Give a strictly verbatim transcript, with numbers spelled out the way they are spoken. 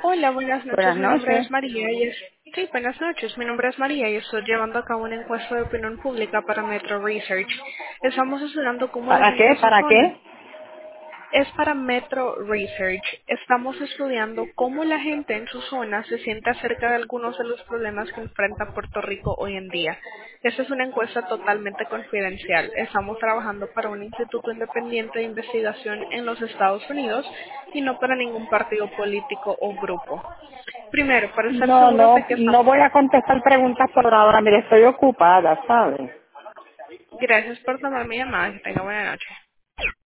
Hola, buenas noches. Buenas Mi nombre noches. es María y es... Sí, buenas noches. Mi nombre es María y estoy llevando a cabo una encuesta de opinión pública para Metro Research. Estamos estudiando cómo la ¿Para gente qué? en su ¿Para zona... qué? Es para Metro Research. Estamos estudiando cómo la gente en su zona se siente acerca de algunos de los problemas que enfrenta Puerto Rico hoy en día. Esta es una encuesta totalmente confidencial. Estamos trabajando para un instituto independiente de investigación en los Estados Unidos y no para ningún partido político o grupo. Primero, para estar No, seguros no, de que no estamos... voy a contestar preguntas por ahora. Mire, estoy ocupada, ¿sabes? Gracias por tomar mi llamada. Que tenga buena noche.